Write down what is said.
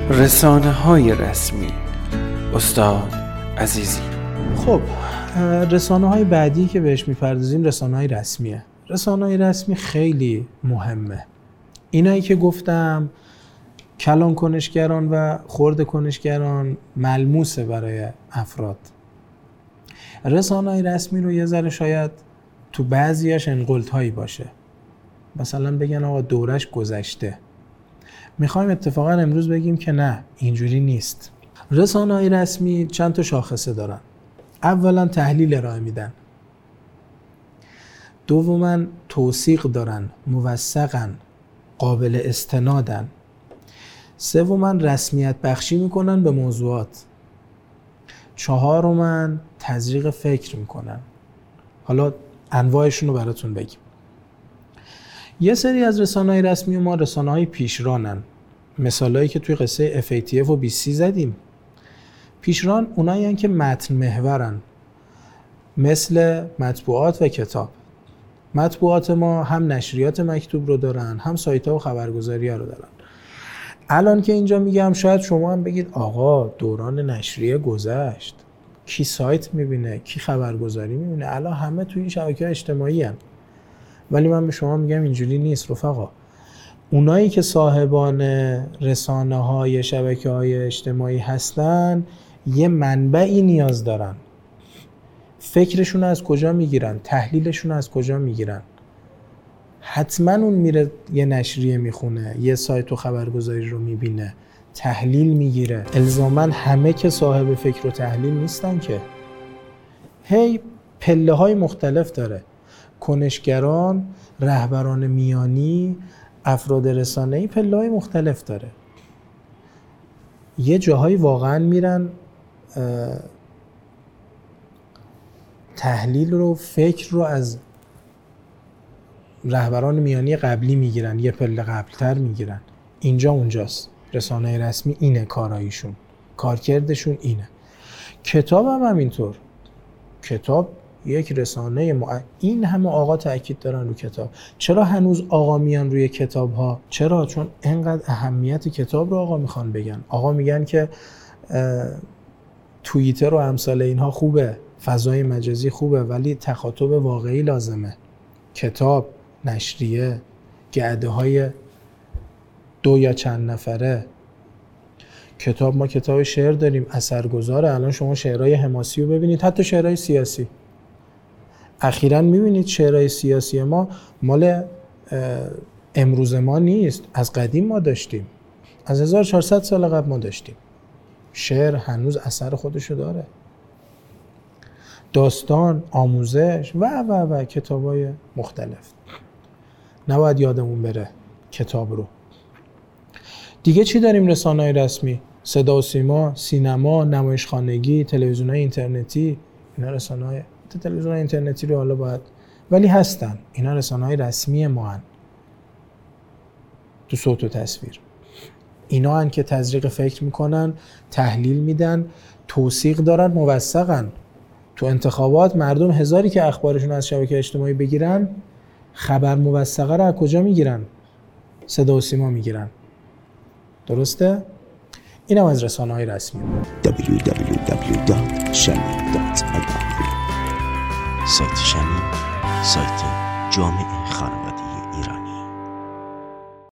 رسانه‌های رسمی. استاد عزیزی. خب رسانه‌های بعدی که بهش می‌پردازیم رسانه‌های رسمیه. رسانه‌های رسمی خیلی مهمه. اینایی که گفتم کلان کنشگران و خرد کنشگران ملموسه برای افراد. رسانه‌های رسمی رو یه ذره شاید تو بعضیاش انقلت‌هایی باشه. مثلا بگن آقا دورش گذشته. میخوایم اتفاقا امروز بگیم که نه، اینجوری نیست. رسانه‌های رسمی چند تا شاخصه دارن. اولا تحلیل ارائه میدن. دوما توثیق دارن، موثقن، قابل استنادن. سوما رسمیت بخشی میکنن به موضوعات. چهارما تزریق فکر میکنن. حالا انواعشون رو براتون بگیم. یه سری از رسانه‌های رسمی ما رسانه‌های پیشرانن. مثالایی که توی قصه FATF و BC زدیم. پیشران اونایی هستن که متن محورن، مثل مطبوعات و کتاب. مطبوعات ما هم نشریات مکتوب رو دارن، هم سایت‌ها و خبرگزاری‌ها رو دارن. الان که اینجا میگم شاید شما هم بگید آقا دوران نشریه گذشت. کی سایت میبینه؟ کی خبرگزاری میبینه؟ الان همه توی این شبکه‌های اجتماعی هستن. ولی من به شما میگم اینجوری نیست رفقا. اونایی که صاحبان رسانه‌های شبکه‌های اجتماعی هستن یه منبعی نیاز دارن. فکرشون از کجا میگیرن؟ تحلیلشون از کجا میگیرن؟ حتما اون میره یه نشریه میخونه، یه سایت و خبرگزاری رو میبینه، تحلیل میگیره. الزاما همه که صاحب فکر و تحلیل نیستن که. هی پله های مختلف داره. کنشگران، رهبران میانی، افراد رسانه‌ای پله های مختلف داره. یه جاهایی واقعا میرن تحلیل رو، فکر رو از رهبران میانی قبلی میگیرن، یه پله قبلتر میگیرن. اینجا اونجاست. رسانه رسمی اینه کاراییشون، کارکردشون اینه. کتاب هم همینطور. کتاب یک رسانه این همه آقا تأکید دارن رو کتاب. چرا هنوز آقا میان روی کتاب ها؟ چرا؟ چون اینقدر اهمیت کتاب رو آقا میخوان بگن. آقا میگن که توییتر و امثال اینها خوبه، فضای مجازی خوبه، ولی تخاطب واقعی لازمه. کتاب، نشریه، گرده های 2 یا چند نفره. کتاب، ما کتاب شعر داریم، اثرگذاره. الان شما شعرهای حماسی رو ببینید، حتی شعرهای سیاسی. اخیراً میبینید شعرهای سیاسی ما مال امروز ما نیست، از قدیم ما داشتیم، از 1400 سال قبل ما داشتیم. شعر هنوز اثر خودشو داره. داستان، آموزش و کتابای مختلف. نباید یادمون بره کتاب رو. دیگه چی داریم رسانه‌های رسمی؟ صدا و سیما، سینما، نمایشخانگی، تلویزیون‌های اینترنتی. اینا رسانه‌های تلویزیون‌های اینترنتی رو حالا باید، ولی هستن. اینا رسانه‌های رسمی ما هن. تو صوت و تصویر. اینا هن که تزریق فکر میکنن، تحلیل میدن، توثیق دارن، موثقن. تو انتخابات مردم هزاری که اخبارشون از شبکه اجتماعی بگیرن، خبر موثقه رو از کجا میگیرن؟ صدا و سیما میگیرن. درسته؟ اینم از رسانه‌های رسمی. www.shami.ir سایت شمی، سایت جامعه خانواده.